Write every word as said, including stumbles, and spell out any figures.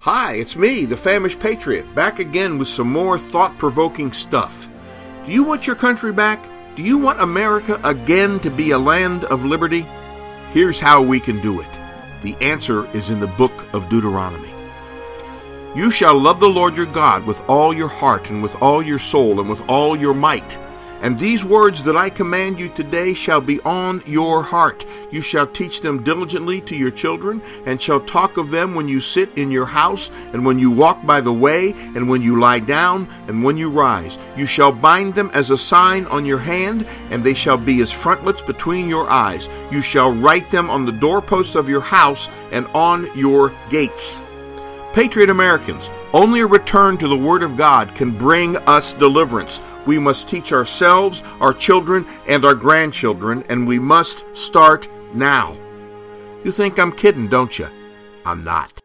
Hi, it's me, the Famished Patriot, back again with some more thought-provoking stuff. Do you want your country back? Do you want America again to be a land of liberty? Here's how we can do it. The answer is in the book of Deuteronomy. You shall love the Lord your God with all your heart and with all your soul and with all your might. And these words that I command you today shall be on your heart. You shall teach them diligently to your children, and shall talk of them when you sit in your house, and when you walk by the way, and when you lie down, and when you rise. You shall bind them as a sign on your hand, and they shall be as frontlets between your eyes. You shall write them on the doorposts of your house and on your gates. Patriot Americans, only a return to the Word of God can bring us deliverance. We must teach ourselves, our children, and our grandchildren, and we must start now. You think I'm kidding, don't you? I'm not.